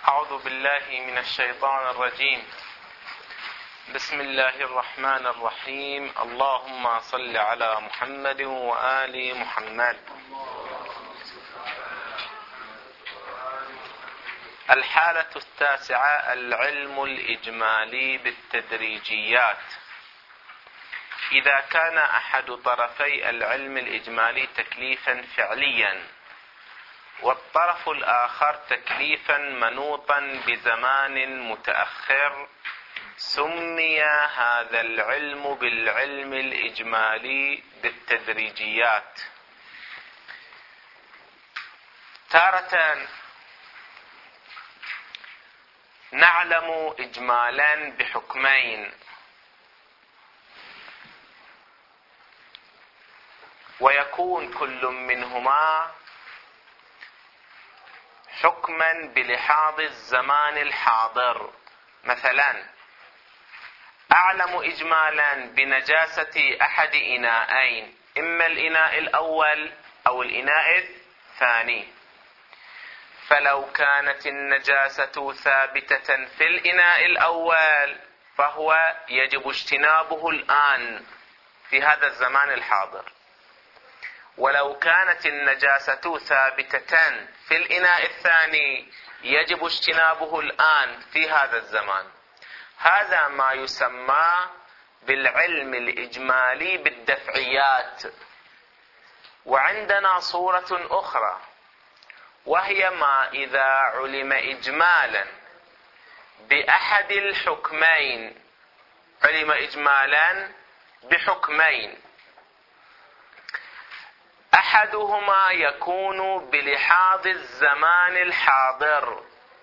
أعوذ بالله من الشيطان الرجيم. بسم الله الرحمن الرحيم. اللهم صل على محمد وآل محمد. الحالة التاسعة: العلم الإجمالي بالتدريجيات. إذا كان أحد طرفي العلم الإجمالي تكليفا فعليا والطرف الآخر تكليفا منوطا بزمان متأخر، سمي هذا العلم بالعلم الإجمالي بالتدريجيات. تارة نعلم إجمالا بحكمين، ويكون كل منهما حكما بلحاظ الزمان الحاضر. مثلا أعلم إجمالا بنجاسة أحد إناءين، إما الإناء الأول أو الإناء الثاني، فلو كانت النجاسة ثابتة في الإناء الأول فهو يجب اجتنابه الآن في هذا الزمان الحاضر، ولو كانت النجاسة ثابتة في الإناء الثاني يجب اجتنابه الآن في هذا الزمان. هذا ما يسمى بالعلم الإجمالي بالدفعيات. وعندنا صورة أخرى، وهي ما إذا علم إجمالا بأحد الحكمين، علم إجمالا بحكمين، أحدهما يكون بلحاظ الزمان الحاضر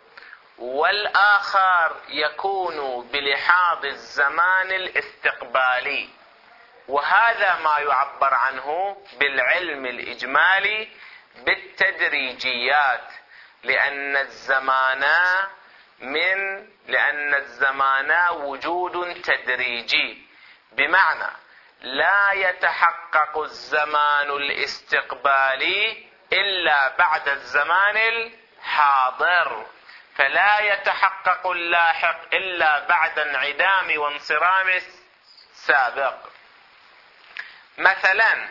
والآخر يكون بلحاظ الزمان الاستقبالي، وهذا ما يعبر عنه بالعلم الإجمالي بالتدريجيات، لأن الزمان وجود تدريجي، بمعنى لا يتحقق الزمان الاستقبالي إلا بعد الزمان الحاضر، فلا يتحقق اللاحق إلا بعد انعدام وانصرام السابق. مثلا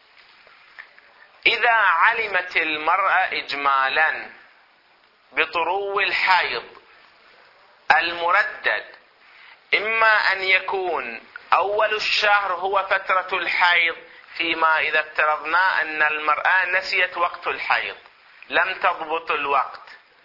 إذا علمت المرأة إجمالا بطرو الحيض المردد، إما أن يكون أول الشهر هو فترة الحيض، فيما إذا افترضنا أن المرأة نسيت وقت الحيض، لم تضبط الوقت،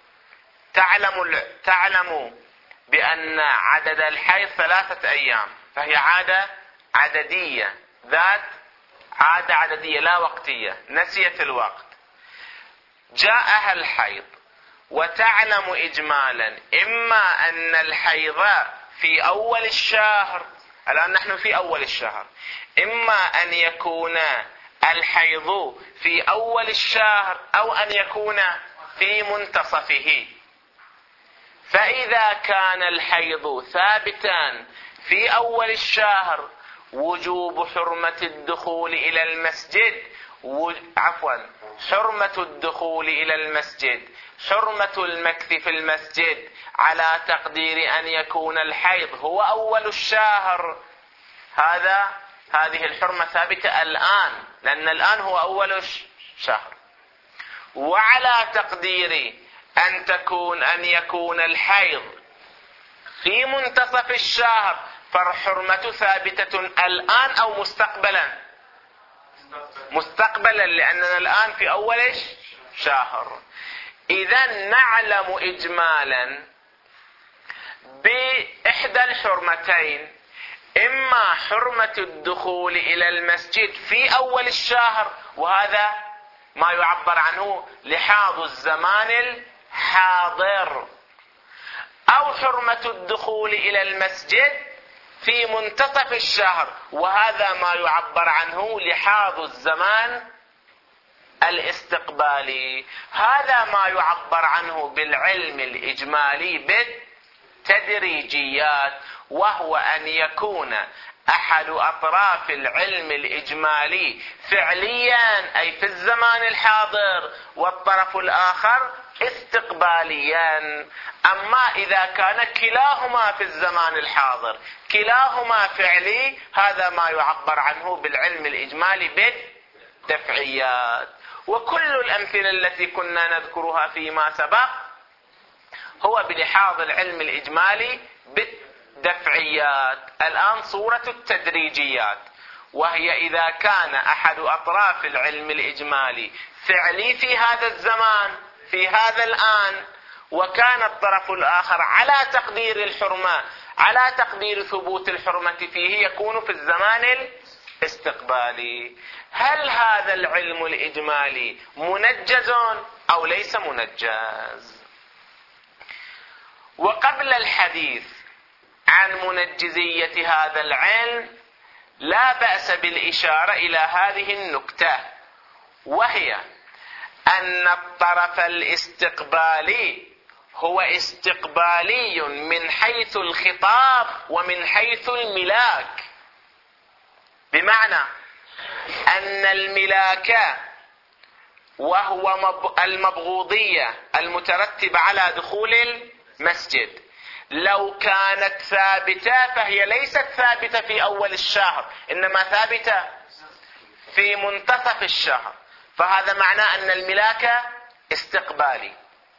تعلم بأن عدد الحيض 3 أيام، فهي عادة عددية، ذات عادة عددية لا وقتية، نسيت الوقت، جاءها الحيض، وتعلم إجمالا إما أن الحيض في أول الشهر، الآن نحن في أول الشهر، إما أن يكون الحيض في أول الشهر أو أن يكون في منتصفه. فإذا كان الحيض ثابتا في أول الشهر وجوب حرمة الدخول إلى المسجد، حرمة الدخول إلى المسجد، حرمة المكث في المسجد، على تقدير أن يكون الحيض هو أول الشهر، هذه الحرمة ثابتة الآن، لأن الآن هو أول الشهر، وعلى تقدير أن يكون الحيض في منتصف الشهر، فالحرمة ثابتة الآن أو مستقبلا، لأننا الآن في أول الشهر. إذا نعلم إجمالا بإحدى الحرمتين، إما حرمة الدخول إلى المسجد في أول الشهر، وهذا ما يعبر عنه لحاظ الزمان الحاضر، أو حرمة الدخول إلى المسجد في منتصف الشهر، وهذا ما يعبر عنه لحاظ الزمان الاستقبالي. هذا ما يعبر عنه بالعلم الإجمالي بالتدريجيات، وهو أن يكون أحد أطراف العلم الإجمالي فعليا أي في الزمان الحاضر، والطرف الآخر استقباليا. أما إذا كان كلاهما في الزمان الحاضر، كلاهما فعلي، هذا ما يعبر عنه بالعلم الإجمالي بالدفعيات. وكل الأمثلة التي كنا نذكرها فيما سبق هو بلحاظ العلم الإجمالي بالدفعيات. الآن صورة التدريجيات، وهي إذا كان أحد أطراف العلم الإجمالي فعلي في هذا الزمان، في هذا الآن، وكان الطرف الآخر على تقدير الحرمة، على تقدير ثبوت الحرمة فيه، يكون في الزمان الاستقبالي. هل هذا العلم الإجمالي منجز أو ليس منجز؟ وقبل الحديث عن منجزية هذا العلم لا بأس بالإشارة إلى هذه النكتة، وهي أن الطرف الاستقبالي هو استقبالي من حيث الخطاب ومن حيث الملاك، بمعنى أن الملاك وهو المبغوضية المترتبة على دخول المسجد لو كانت ثابتة فهي ليست ثابتة في أول الشهر، إنما ثابتة في منتصف الشهر، فهذا معناه أن الملاك استقبالي.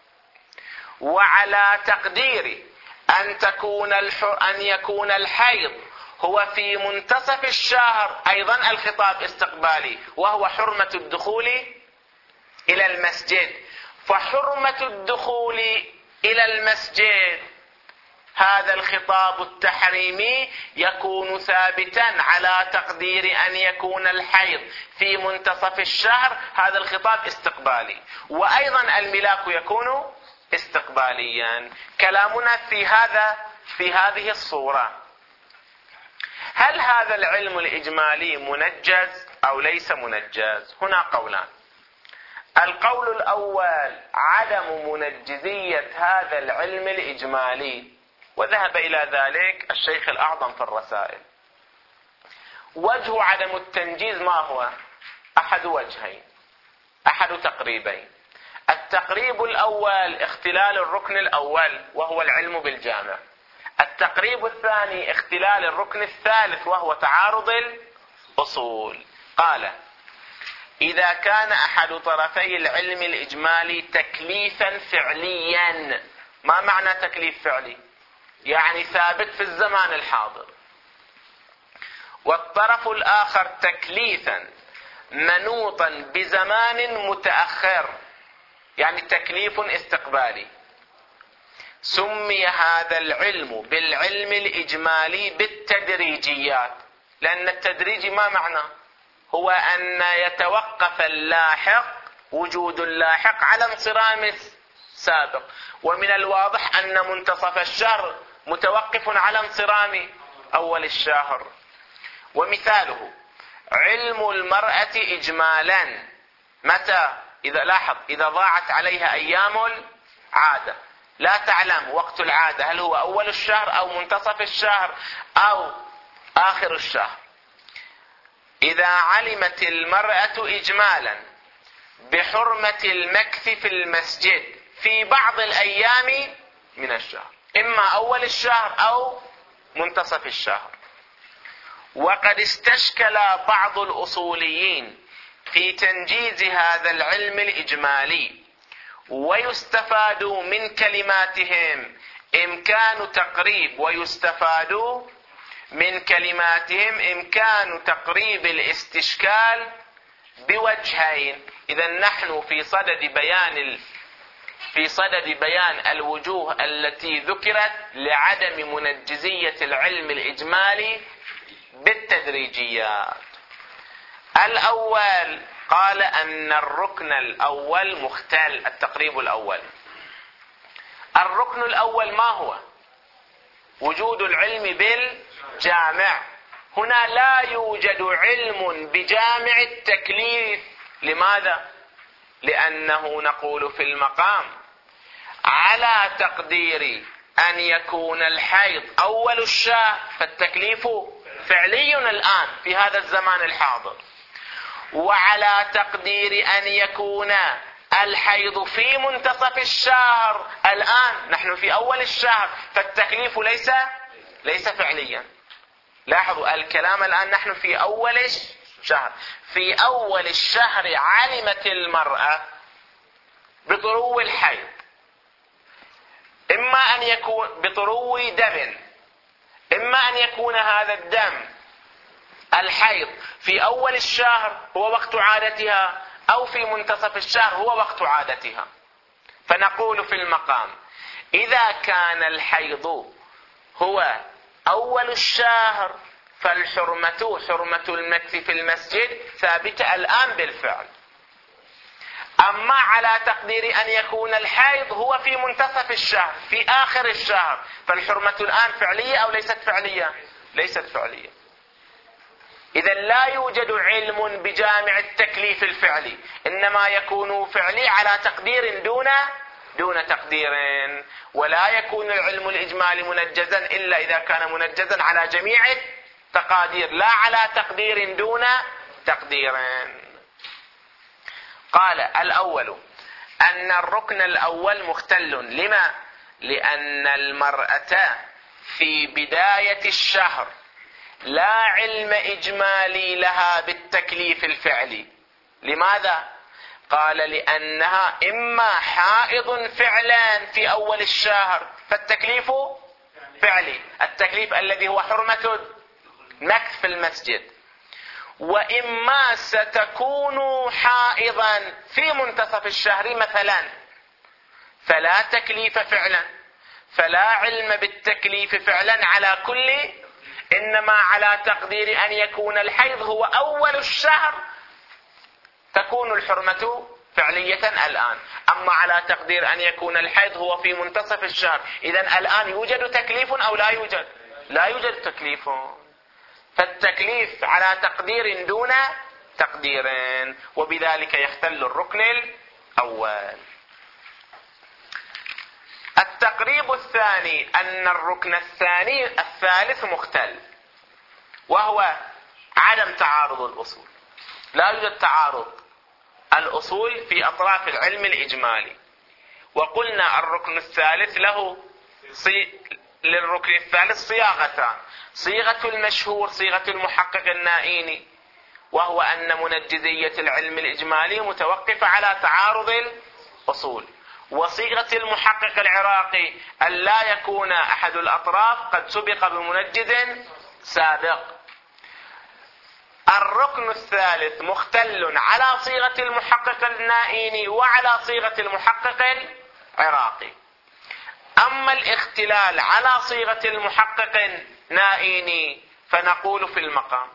وعلى تقدير أن يكون الحيض هو في منتصف الشهر، أيضا الخطاب استقبالي، وهو حرمة الدخول إلى المسجد. فحرمة الدخول إلى المسجد هذا الخطاب التحريمي يكون ثابتا على تقدير أن يكون الحيض في منتصف الشهر، هذا الخطاب استقبالي، وأيضا الملاك يكون استقباليا. كلامنا في هذه الصورة. هل هذا العلم الإجمالي منجز أو ليس منجز؟ هنا قولان. القول الأول عدم منجزية هذا العلم الإجمالي، وذهب إلى ذلك الشيخ الأعظم في الرسائل. وجه عدم التنجيز ما هو؟ أحد وجهين، أحد تقريبين. التقريب الأول اختلال الركن الأول وهو العلم بالجامع. التقريب الثاني اختلال الركن الثالث وهو تعارض الأصول. قال: إذا كان أحد طرفي العلم الإجمالي تكليفا فعليا. ما معنى تكليف فعلي؟ يعني ثابت في الزمان الحاضر. والطرف الآخر تكليفا منوطا بزمان متأخر، يعني تكليف استقبالي. سمي هذا العلم بالعلم الإجمالي بالتدريجيات، لأن التدريج ما معنى؟ هو أن يتوقف اللاحق، وجود اللاحق، على انصرام السابق. ومن الواضح أن منتصف الشهر متوقف على انصرام أول الشهر. ومثاله علم المرأة إجمالا متى؟ إذا ضاعت عليها أيام العادة، لا تعلم وقت العادة هل هو أول الشهر أو منتصف الشهر أو آخر الشهر. إذا علمت المرأة إجمالا بحرمة المكث في المسجد في بعض الأيام من الشهر، إما أول الشهر أو منتصف الشهر. وقد استشكل بعض الأصوليين في تنجيز هذا العلم الإجمالي، ويستفاد من كلماتهم إمكان تقريب، ويستفاد من كلماتهم إمكان تقريب الاستشكال بوجهين. إذا نحن في صدد بيان الوجوه التي ذكرت لعدم منجزية العلم الإجمالي بالتدريجيات. الأول قال أن الركن الأول مختل. التقريب الأول، الركن الأول ما هو؟ وجود العلم بالجامع. هنا لا يوجد علم بجامع التكليف. لماذا؟ لأنه نقول في المقام على تقدير أن يكون الحيض أول الشهر، فالتكليف فعلي الآن في هذا الزمان الحاضر. وعلى تقدير أن يكون الحيض في منتصف الشهر، الآن نحن في أول الشهر، فالتكليف ليس فعليا. لاحظوا الكلام، الآن نحن في أول الشهر. في أول الشهر علمت المرأة بطرو الحيض، إما أن يكون بطرو دم، إما أن يكون هذا الدم الحيض في أول الشهر هو وقت عادتها، أو في منتصف الشهر هو وقت عادتها. فنقول في المقام: إذا كان الحيض هو أول الشهر حرمة المكث في المسجد ثابتة الآن بالفعل. أما على تقدير أن يكون الحيض هو في منتصف الشهر في آخر الشهر، فالحرمة الآن فعلية أو ليست فعلية؟ ليست فعلية. إذا لا يوجد علم بجامع التكليف الفعلي، إنما يكون فعلي على تقدير دون تقدير، ولا يكون العلم الإجمالي منجزا إلا إذا كان منجزا على جميع التقادير، لا على تقدير دون تقدير. قال: الأول أن الركن الأول مختل. لما؟ لأن المرأة في بداية الشهر لا علم إجمالي لها بالتكليف الفعلي. لماذا؟ قال: لأنها إما حائض فعلا في أول الشهر فالتكليف فعلي، التكليف الذي هو حرمة مكث في المسجد، وإما ستكون حائضا في منتصف الشهر مثلا فلا تكليف فعلا، فلا علم بالتكليف فعلا على كل، إنما على تقدير أن يكون الحيض هو أول الشهر تكون الحرمة فعلية الآن. أما على تقدير أن يكون الحيض هو في منتصف الشهر، إذن الآن يوجد تكليف أو لا يوجد؟ لا يوجد تكليف، فالتكليف على تقدير دون تقدير، وبذلك يختل الركن الأول. التقريب الثاني أن الركن الثالث مختل، وهو عدم تعارض الأصول. لا يوجد تعارض الأصول في أطراف العلم الإجمالي. وقلنا الركن الثالث للركن الثالث صياغتان: صيغة المشهور صيغة المحقق النائيني، وهو أن منجزية العلم الإجمالي متوقفة على تعارض الأصول، وصيغة المحقق العراقي أن لا يكون أحد الأطراف قد سبق بمنجز سابق. الركن الثالث مختل على صيغة المحقق النائيني وعلى صيغة المحقق العراقي. أما الاختلال على صيغة المحقق النائيني فنقول في المقام: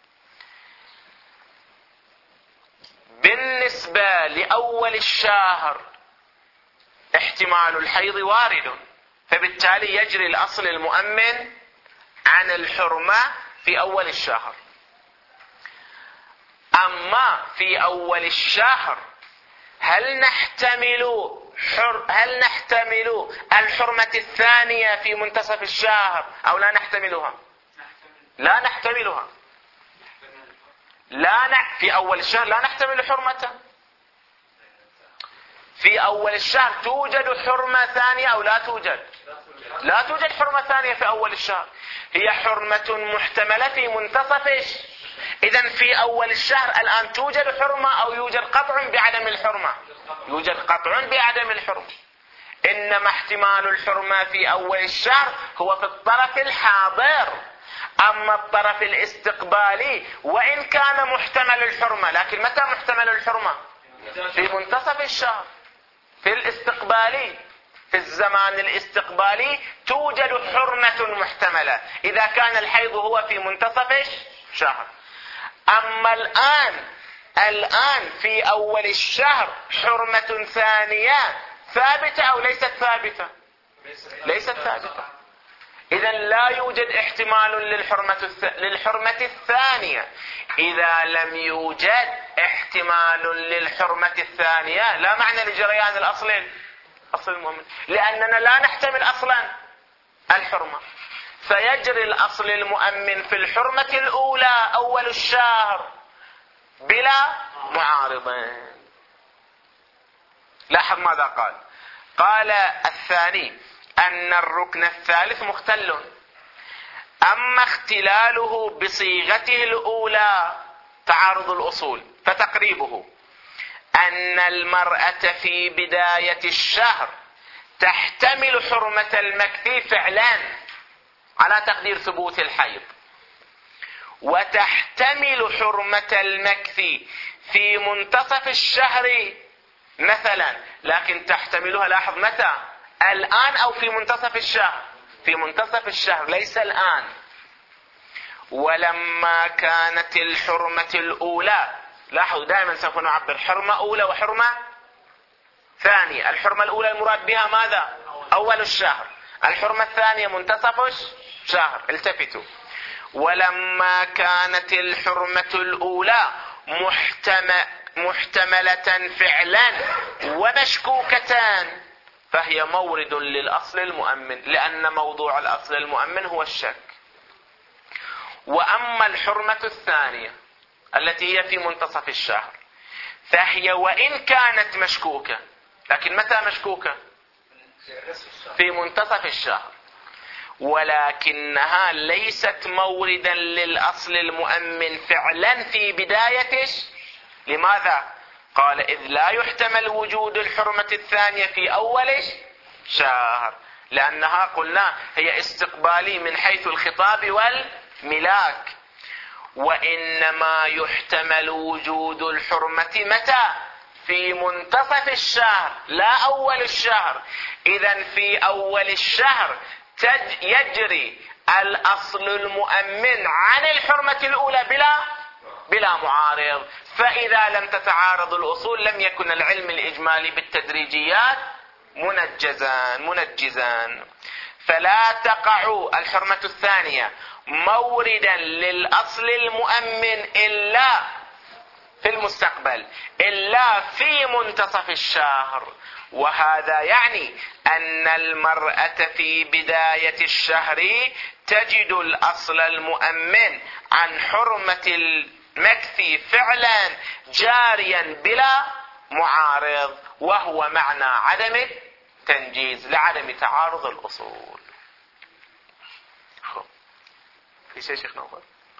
بالنسبة لأول الشهر احتمال الحيض وارد، فبالتالي يجري الأصل المؤمن عن الحرمة في أول الشهر. أما في أول الشهر هل نحتمل الحرمة الثانية في منتصف الشهر أو لا نحتملها؟ لا نحتملها. في أول الشهر لا نحتمل حرمة. في أول الشهر توجد حرمة ثانية أو لا توجد؟ لا توجد حرمة ثانية في أول الشهر، هي حرمة محتملة في منتصف. إذن في أول الشهر الآن توجد حرمة أو يوجد قطع بعدم الحرمة؟ يوجد قطع بعدم الحرمة. إنما احتمال الحرمة في أول الشهر هو في الطرف الحاضر. أما الطرف الاستقبالي وإن كان محتمل الحرمة، لكن متى محتمل الحرمة؟ في منتصف الشهر. في الاستقبالي، في الزمان الاستقبالي توجد حرمة محتملة إذا كان الحيض هو في منتصف الشهر. أما الآن في أول الشهر حرمة ثانية ثابتة أو ليست ثابتة؟ ليست ثابتة. إذن لا يوجد احتمال للحرمة الثانية. إذا لم يوجد احتمال للحرمة الثانية لا معنى لجريان الأصل المؤمن، لأننا لا نحتمل أصلا الحرمة، فيجري الأصل المؤمن في الحرمة الأولى أول الشهر بلا معارضين. لاحظ ماذا قال. قال الثاني أن الركن الثالث مختل، أما اختلاله بصيغته الأولى تعارض الأصول، فتقريبه أن المرأة في بداية الشهر تحتمل حرمة المكث فعلا على تقدير ثبوت الحيض، وتحتمل حرمة المكث في منتصف الشهر مثلا، لكن تحتملها لاحظ متى؟ الآن أو في منتصف الشهر؟ في منتصف الشهر ليس الآن. ولما كانت الحرمة الأولى، لاحظوا دائما سوف نعبر حرمة أولى وحرمة ثانية. الحرمة الأولى المراد بها ماذا؟ أول الشهر. الحرمة الثانية منتصف الشهر. التفتوا. ولما كانت الحرمة الأولى محتملة فعلا ومشكوكة فهي مورد للأصل المؤمن، لأن موضوع الأصل المؤمن هو الشك. وأما الحرمة الثانية التي هي في منتصف الشهر فهي وإن كانت مشكوكة، لكن متى مشكوكة؟ في منتصف الشهر، ولكنها ليست موردا للأصل المؤمن فعلا في بداية. لماذا؟ قال إذ لا يحتمل وجود الحرمة الثانية في أول شهر، لأنها قلنا هي استقبالي من حيث الخطاب والملاك، وإنما يحتمل وجود الحرمة متى؟ في منتصف الشهر لا أول الشهر. إذن في أول الشهر يجري الأصل المؤمن عن الحرمة الأولى بلا معارض، فإذا لم تتعارض الأصول لم يكن العلم الإجمالي بالتدريجيات منجزا. فلا تقع الحرمة الثانية موردا للأصل المؤمن إلا في المستقبل، إلا في منتصف الشهر. وهذا يعني أن المرأة في بداية الشهر تجد الأصل المؤمن عن حرمة المكث فعلا جاريا بلا معارض، وهو معنى عدم التنجيز لعدم تعارض الأصول. في شيء شيخ نوفل؟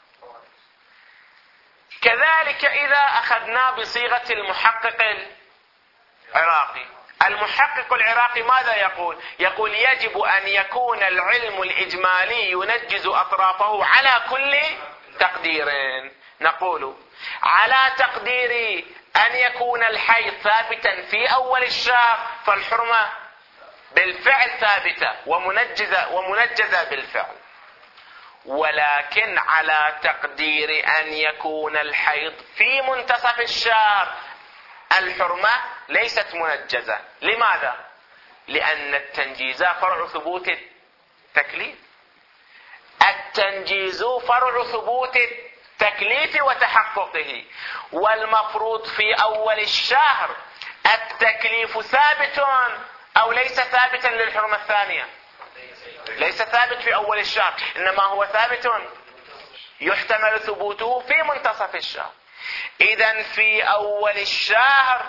كذلك إذا أخذنا بصيغة المحقق العراقي، المحقق العراقي ماذا يقول؟ يقول يجب أن يكون العلم الإجمالي ينجز أطرافه على كل تقدير. نقول على تقدير أن يكون الحيض ثابتا في أول الشهر فالحرمة بالفعل ثابتة ومنجزة بالفعل، ولكن على تقدير أن يكون الحيض في منتصف الشهر الحرمة ليست منجزة. لماذا؟ لأن التنجيز فرع ثبوت التكليف. التنجيز فرع ثبوت التكليف وتحققه، والمفروض في أول الشهر التكليف ثابت أو ليس ثابتا للحرمة الثانية؟ ليس ثابت في أول الشهر، إنما هو ثابت يحتمل ثبوته في منتصف الشهر. إذن في أول الشهر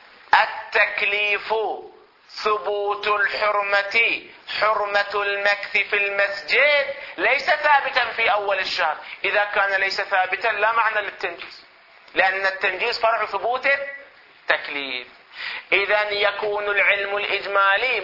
التكليف ثبوت الحرمة، حرمة المكث في المسجد ليس ثابتا في أول الشهر. إذا كان ليس ثابتا لا معنى للتنجيز، لأن التنجيز فرع ثبوت التكليف. إذن يكون العلم الإجمالي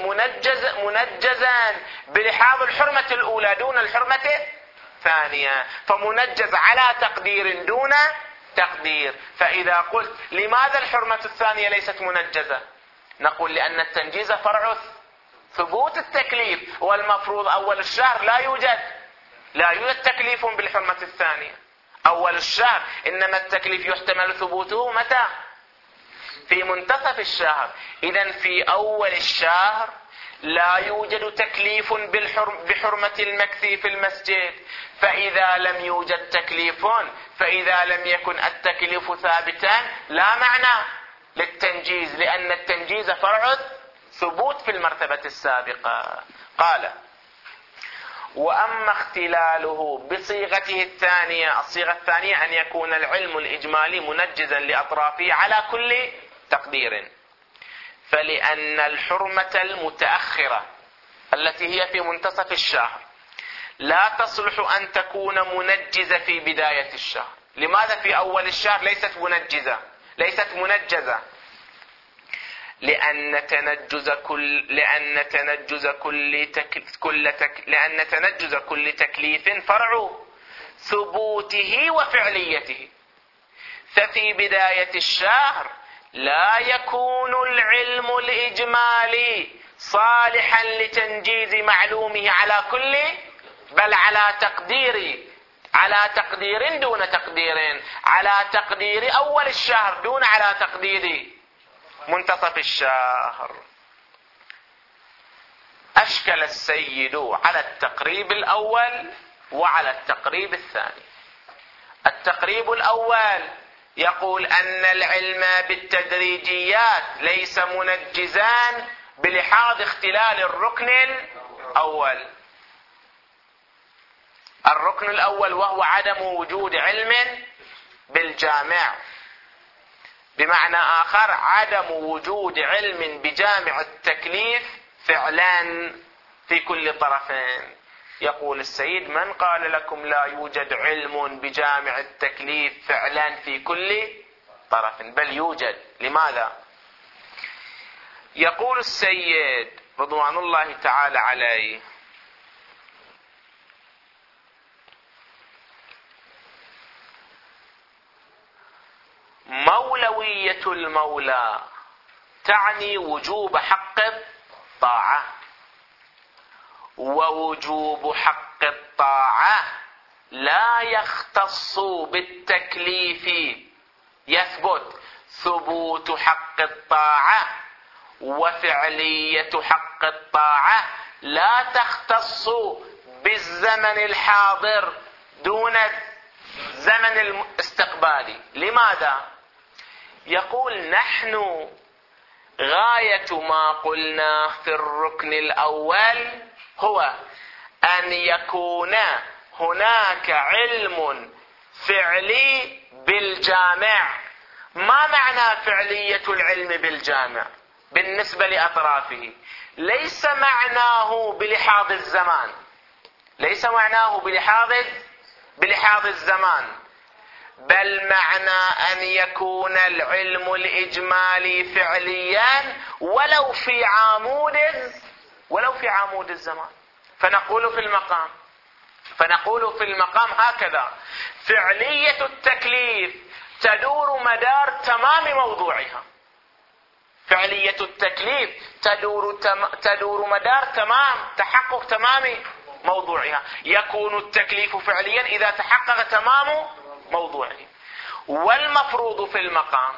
منجزا بلحاظ الحرمة الأولى دون الحرمة الثانية، فمنجز على تقدير دون تقدير. فإذا قلت لماذا الحرمة الثانية ليست منجزة؟ نقول لأن التنجيز فرع ثبوت التكليف، والمفروض أول الشهر لا يوجد تكليف بالحرمة الثانية أول الشهر، إنما التكليف يحتمل ثبوته متى؟ في منتصف الشهر. إذن في أول الشهر لا يوجد تكليف بحرمة المكث في المسجد، فإذا لم يوجد تكليف، فإذا لم يكن التكليف ثابتا لا معنى للتنجيز، لأن التنجيز فرع ثبوت في المرتبة السابقة. قال وأما اختلاله بصيغته الثانية، الصيغة الثانية أن يكون العلم الإجمالي منجزا لأطرافه على كل تقدير، فلأن الحرمة المتأخرة التي هي في منتصف الشهر لا تصلح أن تكون منجزة في بداية الشهر. لماذا في أول الشهر ليست منجزة؟ ليست منجزة لأن تنجز كل تكليف فرع ثبوته وفعليته. ففي بداية الشهر لا يكون العلم الإجمالي صالحا لتنجيز معلومه على كل، بل على تقدير دون تقدير، على تقدير أول الشهر دون على تقدير منتصف الشهر. أشكل السيد على التقريب الأول وعلى التقريب الثاني. التقريب الأول يقول أن العلم بالتدريجيات ليس منجزان بلحاظ اختلال الركن الأول. الركن الأول وهو عدم وجود علم بالجامع، بمعنى آخر عدم وجود علم بجامع التكليف فعلا في كل طرفين. يقول السيد: من قال لكم لا يوجد علم بجامع التكليف فعلا في كل طرف؟ بل يوجد. لماذا؟ يقول السيد رضوان الله تعالى عليه: مولوية المولى تعني وجوب حق الطاعة، ووجوب حق الطاعة لا يختص بالتكليف. يثبت ثبوت حق الطاعة وفعلية حق الطاعة لا تختص بالزمن الحاضر دون الزمن الاستقبالي. لماذا؟ يقول: نحن غاية ما قلناه في الركن الأول هو أن يكون هناك علم فعلي بالجامع. ما معنى فعلية العلم بالجامع بالنسبة لأطرافه؟ ليس معناه بلحاظ الزمان، ليس معناه بلحاظ الزمان، بل معنى أن يكون العلم الإجمالي فعليا ولو في عمود الزمان. فنقول في المقام هكذا: فعلية التكليف تدور مدار تمام موضوعها. فعلية التكليف تدور مدار تحقق تمام موضوعها. يكون التكليف فعليا إذا تحقق تمام موضوعه. والمفروض في المقام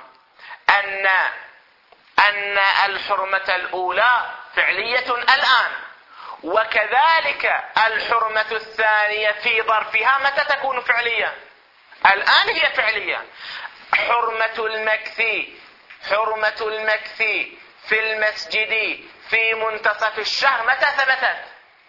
أن الحرمة الأولى فعلية الآن، وكذلك الحرمة الثانية في ظرفها متى تكون فعلية؟ الآن هي فعلية. حرمة المكث في المسجد في منتصف الشهر متى ثبتت؟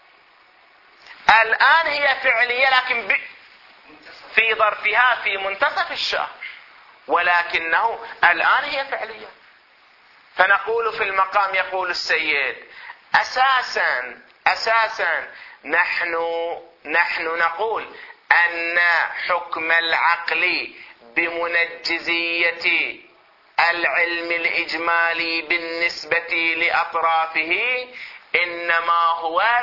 الآن هي فعلية، لكن في ظرفها في منتصف الشهر، ولكنه الآن هي فعلية. فنقول في المقام، يقول السيد: أساسا نحن نقول أن حكم العقل بمنجزية العلم الإجمالي بالنسبة لأطرافه إنما هو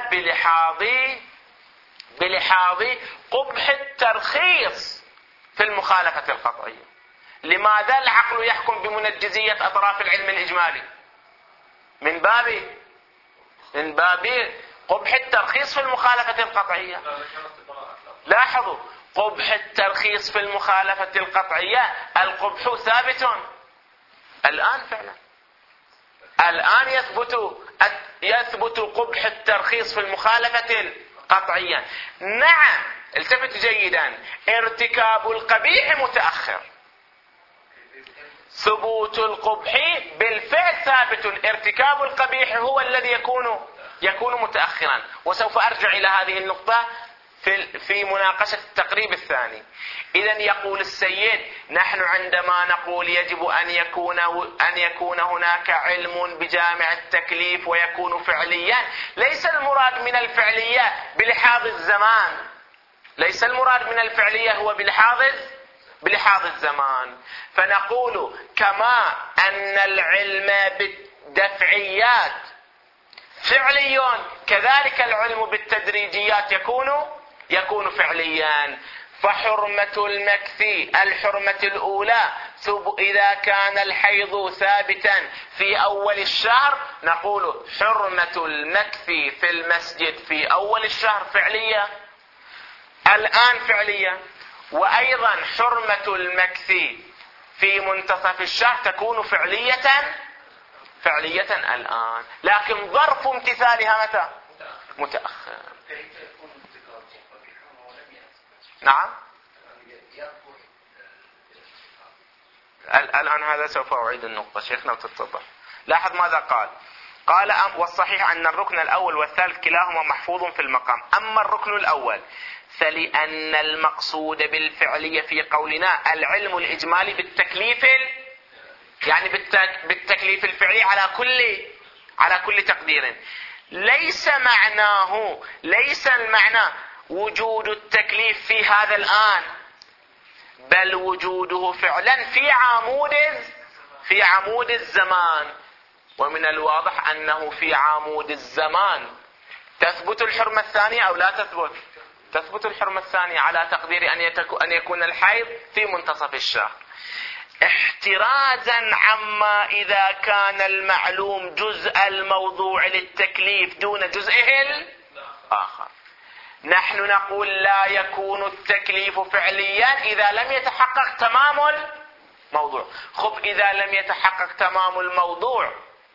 بلحاظ قبح الترخيص في المخالفة القطعية. لماذا العقل يحكم بمنجزية أطراف العلم الإجمالي؟ من باب قبح الترخيص في المخالفة القطعية. لاحظوا: قبح الترخيص في المخالفة القطعية، القبح ثابت الآن فعلا. الآن يثبت قبح الترخيص في المخالفة القطعية. نعم، التفت جيدا، ارتكاب القبيح متأخر، ثبوت القبح بالفعل ثابت، ارتكاب القبيح هو الذي يكون متأخرا. وسوف أرجع إلى هذه النقطة في مناقشة التقريب الثاني. إذا يقول السيد: نحن عندما نقول يجب أن يكون هناك علم بجامع التكليف ويكون فعليا، ليس المراد من الفعلية بلحاظ الزمان، ليس المراد من الفعلية هو بلحاظ الزمان. فنقول كما أن العلم بالدفعيات فعلي، كذلك العلم بالتدريجيات يكون فعليا. فحرمة المكث الحرمة الأولى إذا كان الحيض ثابتا في أول الشهر، نقول حرمة المكث في المسجد في أول الشهر فعلية، الآن فعلية. وأيضا حرمة المكث في منتصف الشهر تكون فعلية الآن، لكن ظرف امتثالها متى؟ متأخر. نعم. الآن هذا سوف أعيد النقطة شيخنا وتتضح. لاحظ ماذا قال: والصحيح أن الركن الأول والثالث كلاهما محفوظ في المقام. أما الركن الأول فلأن المقصود بالفعلية في قولنا العلم الإجمالي بالتكليف، يعني بالتكليف الفعلي على كل تقدير. ليس المعنى وجود التكليف في هذا الآن، بل وجوده فعلا في عمود الزمان. ومن الواضح أنه في عمود الزمان تثبت الحرمة الثانية أو لا تثبت؟ تثبت الحرمة الثانية على تقدير أن يكون الحيض في منتصف الشهر، احترازا عما إذا كان المعلوم جزء الموضوع للتكليف دون جزئه الآخر. نحن نقول لا يكون التكليف فعليا إذا لم يتحقق تمام الموضوع. إذا لم يتحقق تمام الموضوع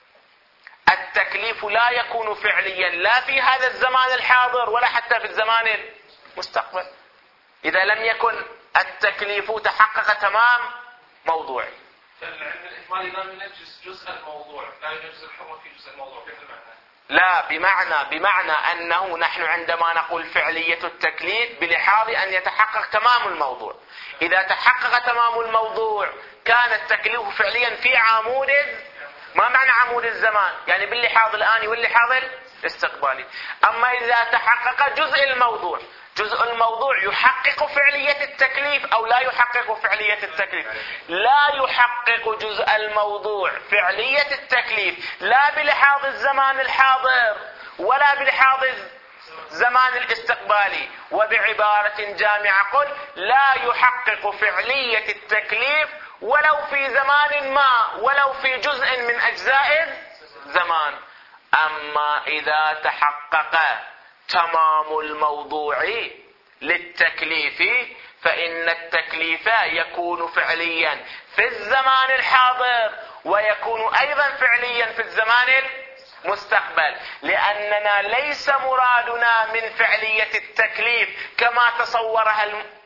التكليف لا يكون فعليا لا في هذا الزمان الحاضر ولا حتى في الزمان المستقبل، إذا لم يكن التكليف تحقق تمام موضوعي. فالعلم الإجمالي لا ينجز جزء الموضوع، لا ينجز الحكم في جزء الموضوع. كيف المعنى؟ لا، بمعنى أنه نحن عندما نقول فعلية التكليف بلحاظ أن يتحقق تمام الموضوع. إذا تحقق تمام الموضوع كان التكليف فعليا في عمود. ما معنى عمود الزمان؟ يعني باللحاظ الآني واللحاظ الاستقبالي. أما إذا تحقق جزء الموضوع يحقق فعلية التكليف أو لا يحقق فعلية التكليف؟ لا يحقق جزء الموضوع فعلية التكليف، لا بلحاظ الزمان الحاضر ولا بلحاظ الزمان الاستقبالي. وبعبارة جامعة قل لا يحقق فعلية التكليف ولو في زمان ما، ولو في جزء من أجزاء زمان. أما إذا تحقق تمام الموضوع للتكليف فإن التكليف يكون فعليا في الزمان الحاضر ويكون أيضا فعليا في الزمان المستقبل، لأننا ليس مرادنا من فعلية التكليف كما تصورها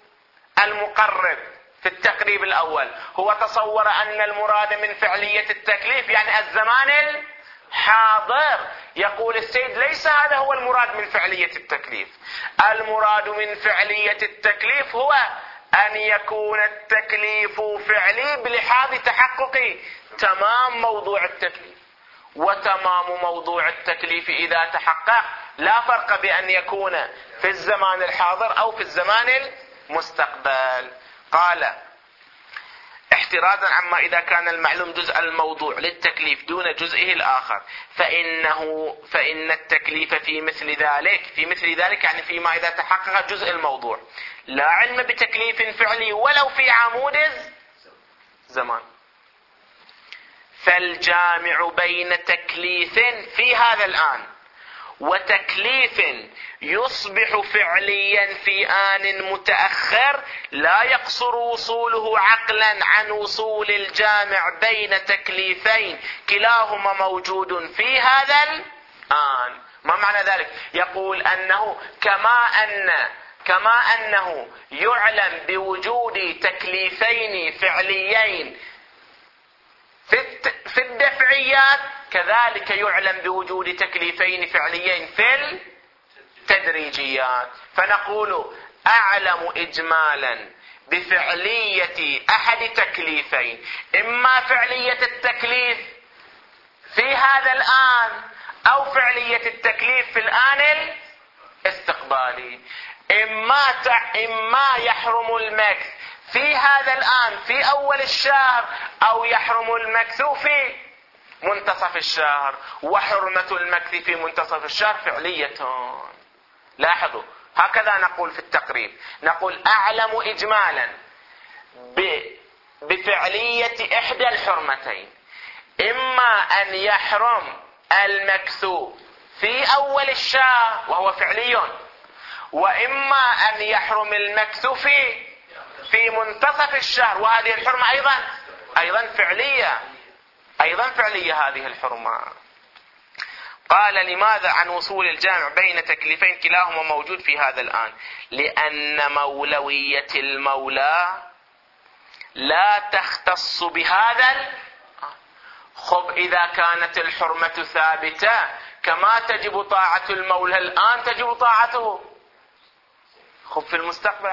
المقرب في التقريب الأول. هو تصور أن المراد من فعلية التكليف يعني الزمان الحاضر. يقول السيد ليس هذا هو المراد من فعلية التكليف. المراد من فعلية التكليف هو أن يكون التكليف فعلي بلحاظ تحقق تمام موضوع التكليف. وتمام موضوع التكليف إذا تحقق لا فرق بأن يكون في الزمان الحاضر أو في الزمان المستقبل. قال احترازا عما إذا كان المعلوم جزء الموضوع للتكليف دون جزئه الآخر فإن التكليف في مثل ذلك يعني فيما إذا تحقق جزء الموضوع لا علم بتكليف فعلي ولو في عمود زمان. فالجامع بين تكليف في هذا الآن وتكليف يصبح فعليا في آن متأخر لا يقصر وصوله عقلا عن وصول الجامع بين تكليفين كلاهما موجود في هذا الآن. ما معنى ذلك؟ يقول أنه كما أنه يعلم بوجود تكليفين فعليين في الدفعيات كذلك يعلم بوجود تكليفين فعليين في تدريجيات. فنقول أعلم إجمالا بفعلية أحد تكليفين، إما فعلية التكليف في هذا الآن أو فعلية التكليف في الآن الاستقبالي. إما يحرم المكث في هذا الآن في أول الشهر، أو يحرم المكث في منتصف الشهر، وحرمة المكث في منتصف الشهر فعلية. لاحظوا، هكذا نقول في التقريب، نقول أعلم إجمالا بفعلية إحدى الحرمتين، إما أن يحرم المكث في أول الشهر وهو فعلي، وإما أن يحرم المكث في منتصف الشهر، وهذه الحرمة أيضا فعلية هذه الحرمة. قال: لماذا عن وصول الجامع بين تكليفين كلاهما موجود في هذا الآن؟ لأن مولوية المولى لا تختص بهذا. خب إذا كانت الحرمة ثابتة كما تجب طاعة المولى الآن تجب طاعته خب في المستقبل.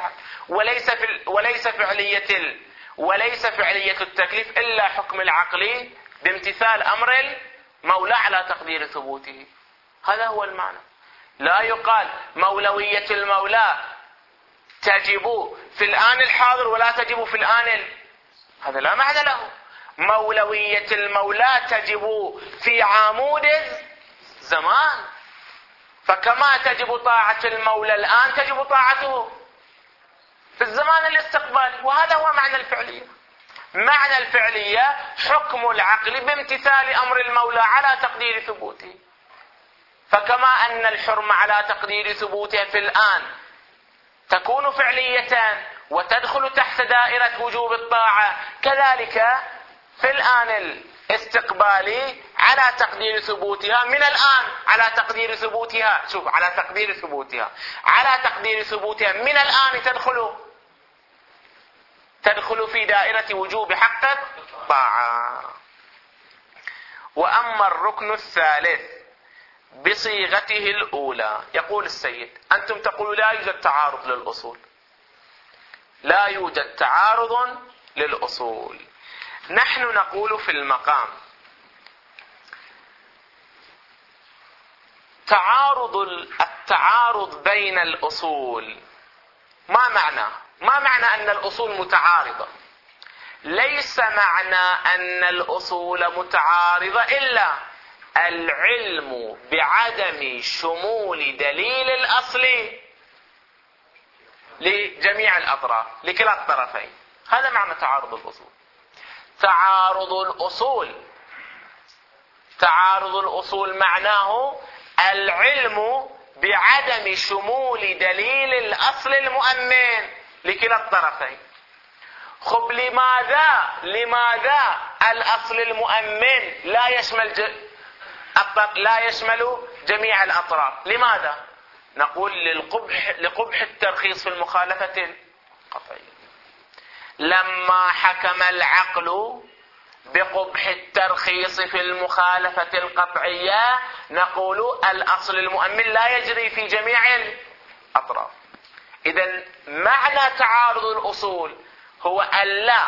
وليس فعلية التكليف إلا حكم العقل بامتثال أمر المولى على تقدير ثبوته. هذا هو المعنى. لا يقال مولوية المولى تجب في الآن الحاضر ولا تجب في الآن هذا لا معنى له. مولوية المولى تجب في عمود الزمان، فكما تجب طاعة المولى الآن تجب طاعته في الزمان الاستقبالي. وهذا هو معنى الفعلية. معنى الفعلية حكم العقل بامتثال أمر المولى على تقدير ثبوته. فكما أن الحرمة على تقدير ثبوتها في الآن تكون فعلية وتدخل تحت دائرة وجوب الطاعة، كذلك في الآن الاستقبالي على تقدير ثبوتها من الآن على تقدير ثبوتها. شوف، على تقدير ثبوتها من الآن تدخل في دائرة وجوب حق الطاعة. وأما الركن الثالث بصيغته الأولى، يقول السيد: أنتم تقولوا لا يوجد تعارض للأصول، لا يوجد تعارض للأصول. نحن نقول في المقام التعارض بين الأصول ما معنى أن الأصول متعارضة؟ ليس معنى أن الأصول متعارضة إلا العلم بعدم شمول دليل الأصل لجميع الأطراف، لكلا الطرفين. هذا معنى تعارض الأصول. تعارض الأصول معناه العلم بعدم شمول دليل الأصل المؤمن لكلا الطرفين. خب لماذا الأصل المؤمن لا يشمل جميع الأطراف؟ لماذا؟ نقول لقبح الترخيص في المخالفة القطعية. لما حكم العقل بقبح الترخيص في المخالفة القطعية نقول الأصل المؤمن لا يجري في جميع الأطراف. إذن معنى تعارض الأصول هو ألا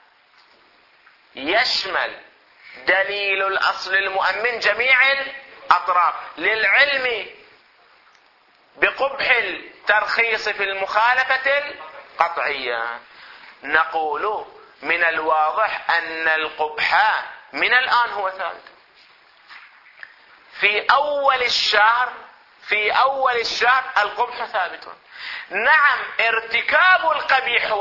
يشمل دليل الأصل المؤمن جميع الأطراف للعلم بقبح الترخيص في المخالفة القطعية. نقول من الواضح أن القبح من الآن هو ثابت. في أول الشهر القبح ثابت. نعم، ارتكاب القبيح هو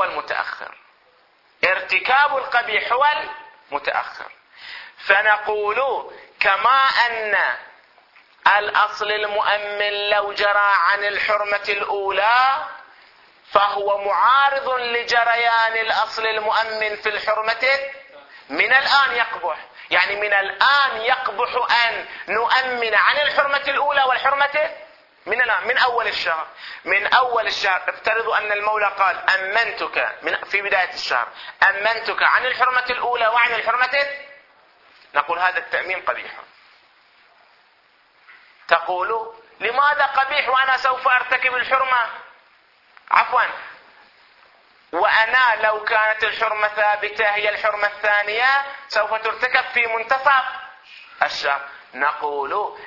المتأخر. فنقول كما أن الأصل المؤمن لو جرى عن الحرمة الأولى فهو معارض لجريان الأصل المؤمن في الحرمة من الآن يقبح. يعني من الآن يقبح أن نؤمن عن الحرمة الأولى والحرمة من الآن من أول الشهر. افترضوا أن المولى قال أمنتك في بداية الشهر، أمنتك عن الحرمة الأولى وعن الحرمة، نقول هذا التأمين قبيح. تقول لماذا قبيح وأنا سوف أرتكب الحرمة؟ عفوا، وأنا لو كانت الحرمة ثابتة هي الحرمة الثانية سوف ترتكب في منتصف الشهر. نقول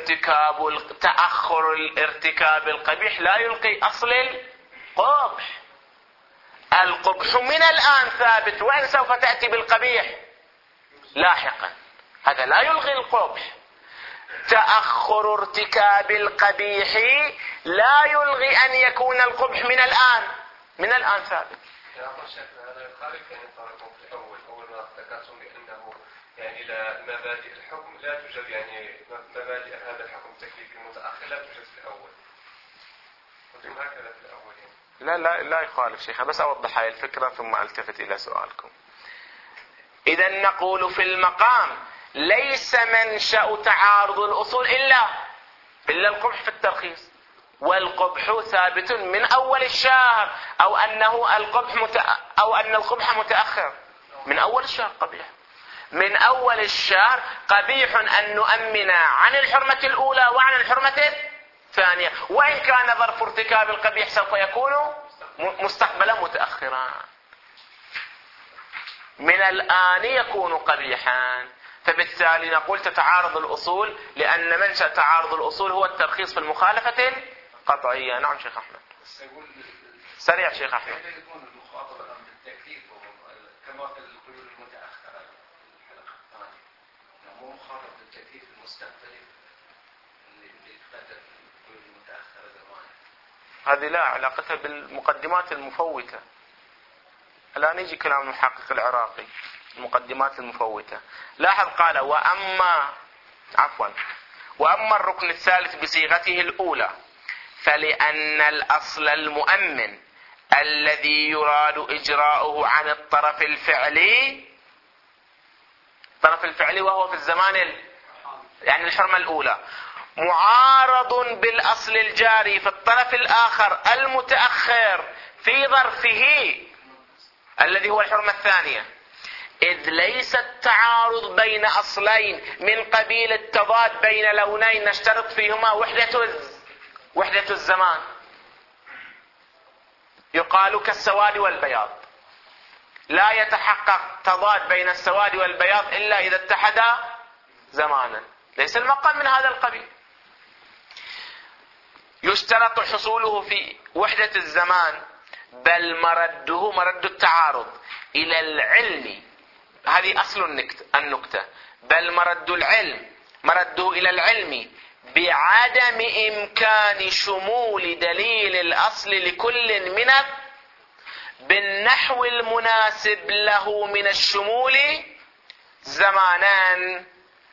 تأخر الارتكاب القبيح لا يلغي أصل القبح. القبح من الآن ثابت، وإن سوف تأتي بالقبيح لاحقا، هذا لا يلغي القبح. تأخر ارتكاب القبيح لا يلغي أن يكون القبح من الآن ثابت. يا أخي شيخنا، هذا يخالف يعني طريقكم في أول ما ذكرتم بأنه يعني إلى مبادئ الحكم لا توجد، يعني مبادئ هذا الحكم التكليفي المتأخر لا توجد في الأول. قلتم هكذا في الأول يعني. لا يخالف شيخ، بس أوضح هاي الفكرة ثم ألتفت إلى سؤالكم. إذا نقول في المقام ليس منشأ تعارض الأصول إلا القبح في الترخيص، والقبح ثابت من أول الشهر، أو أن القبح متأخر من أول الشهر. قبيح من أول الشهر، قبيح أن نؤمن عن الحرمة الأولى وعن الحرمة الثانية، وإن كان ظرف ارتكاب القبيح سوف يكون مستقبلا متأخرا. من الآن يكون قبيحا، فبالتالي نقول تتعارض الأصول، لأن منشأ تعارض الأصول هو الترخيص في المخالفة القطعية. نعم شيخ أحمد. سريع شيخ أحمد. يكون المخاطب الآن بالتكليف كما في القيود المتأخرة الحلقة الثانية، مو مخاطب بالتكليف المستقبلي اللي تقدر في القيود المتأخرة زمان. هذه لا علاقتها بالمقدمات المفوتة. الآن يجي كلام المحقق العراقي، المقدمات المفوتة. لاحظ قال وأما الركن الثالث بصيغته الأولى، فلأن الأصل المؤمن الذي يراد إجراؤه عن الطرف الفعلي وهو في الزمان يعني الحرمة الأولى، معارض بالأصل الجاري في الطرف الآخر المتأخر في ظرفه الذي هو الحرمة الثانية، إذ ليس التعارض بين أصلين من قبيل التضاد بين لونين نشترط فيهما وحدة الزمان، يقال كالسواد والبياض. لا يتحقق تضاد بين السواد والبياض إلا إذا اتحدا زمانا، ليس المقام من هذا القبيل. يشترط حصوله في وحدة الزمان، بل مرد التعارض إلى العلم. هذه أصل النكتة. بل مرده إلى العلم بعدم إمكان شمول دليل الأصل لكل من بالنحو المناسب له من الشمول زمانا.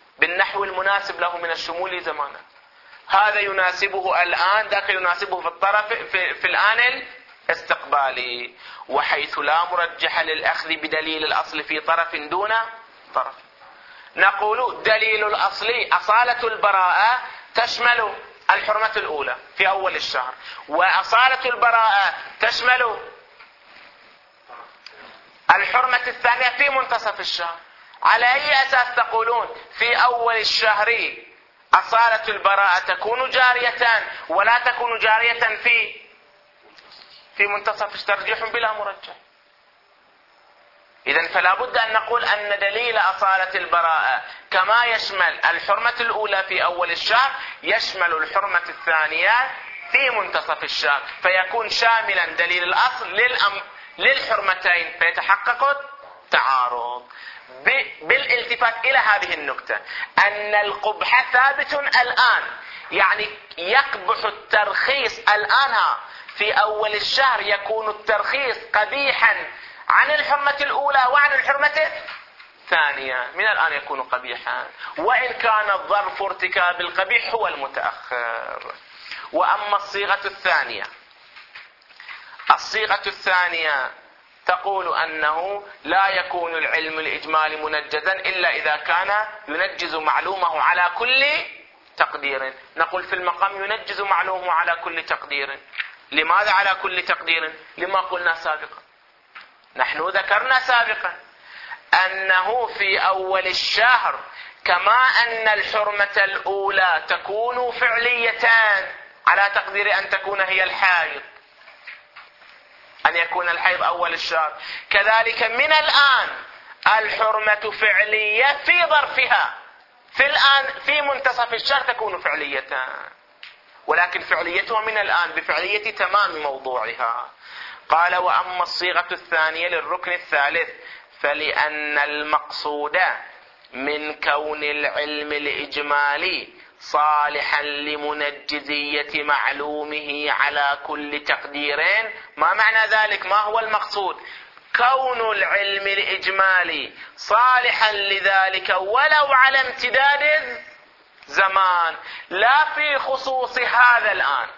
هذا يناسبه الآن، ذاك يناسبه في الطرف في الآن الاستقبالي، وحيث لا مرجح للأخذ بدليل الأصل في طرف دون طرف. نقول دليل الأصل أصالة البراءة تشمل الحرمة الأولى في أول الشهر، وأصالة البراءة تشمل الحرمة الثانية في منتصف الشهر. على أي أساس تقولون في أول الشهر أصالة البراءة تكون جارية ولا تكون جارية في منتصف؟ ترجيح بلا مرجح. إذن فلا بد أن نقول أن دليل أصالة البراءة كما يشمل الحرمة الأولى في أول الشهر يشمل الحرمة الثانية في منتصف الشهر، فيكون شاملا دليل الأصل للحرمتين، فيتحقق التعارض. بالالتفات إلى هذه النكتة أن القبح ثابت الآن، يعني يقبح الترخيص الآن في أول الشهر، يكون الترخيص قبيحا عن الحرمة الأولى وعن الحرمة الثانية، من الآن يكون قبيحا، وإن كان الظرف ارتكاب القبيح هو المتأخر. وأما الصيغة الثانية تقول أنه لا يكون العلم الإجمالي منجزا إلا إذا كان ينجز معلومه على كل تقدير. نقول في المقام ينجز معلومه على كل تقدير. لماذا على كل تقدير؟ لما قلنا سابقا. نحن ذكرنا سابقا أنه في أول الشهر كما أن الحرمة الأولى تكون فعليتان على تقدير أن تكون هي الحيض، أن يكون الحيض أول الشهر، كذلك من الآن الحرمة فعلية في ظرفها، في منتصف الشهر تكون فعليتان، ولكن فعليتها من الآن بفعلية تمام موضوعها. قال: وأما الصيغة الثانية للركن الثالث فلأن المقصود من كون العلم الإجمالي صالحا لمنجزية معلومه على كل تقديرين. ما معنى ذلك؟ ما هو المقصود؟ كون العلم الإجمالي صالحا لذلك ولو على امتداد زمان، لا في خصوص هذا الآن.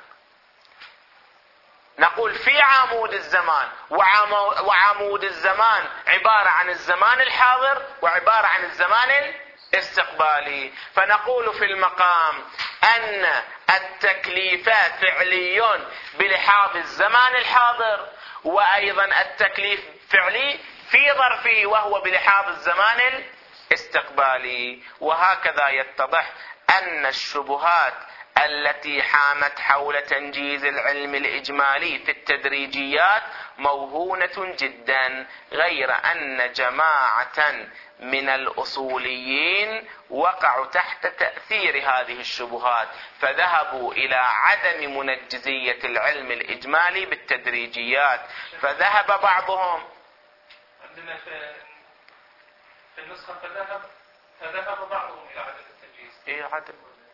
نقول في عمود الزمان، وعمود الزمان عبارة عن الزمان الحاضر وعبارة عن الزمان الاستقبالي، فنقول في المقام أن التكليف فعلي بلحاظ الزمان الحاضر، وأيضا التكليف فعلي في ظرفه وهو بلحاظ الزمان الاستقبالي. وهكذا يتضح أن الشبهات التي حامت حول تنجيز العلم الإجمالي في التدريجيات موهونة جدا، غير أن جماعة من الأصوليين وقعوا تحت تأثير هذه الشبهات فذهبوا إلى عدم منجزية العلم الإجمالي بالتدريجيات. فذهب بعضهم عندنا في النسخة فذهب بعضهم إلى عدم التنجيز.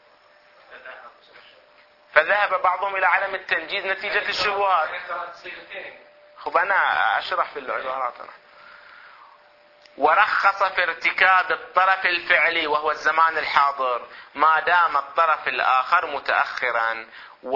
فذهب بعضهم إلى عدم التنجيز نتيجة الشبهات. خب أنا أشرح في العبارات. ورخص في ارتكاب الطرف الفعلي وهو الزمان الحاضر ما دام الطرف الآخر متأخرا.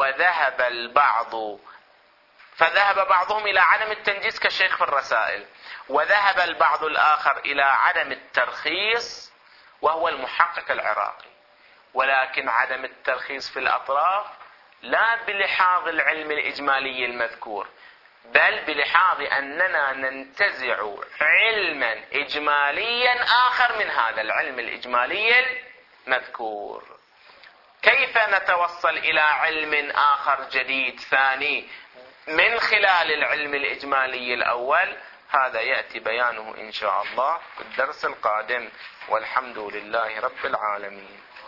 فذهب بعضهم إلى عدم التنجيز كالشيخ في الرسائل، وذهب البعض الآخر إلى عدم الترخيص وهو المحقق العراقي. ولكن عدم الترخيص في الأطراف لا بلحاظ العلم الإجمالي المذكور، بل بلحاظ أننا ننتزع علما إجماليا آخر من هذا العلم الإجمالي المذكور. كيف نتوصل إلى علم آخر جديد ثاني من خلال العلم الإجمالي الأول؟ هذا يأتي بيانه إن شاء الله في الدرس القادم، والحمد لله رب العالمين.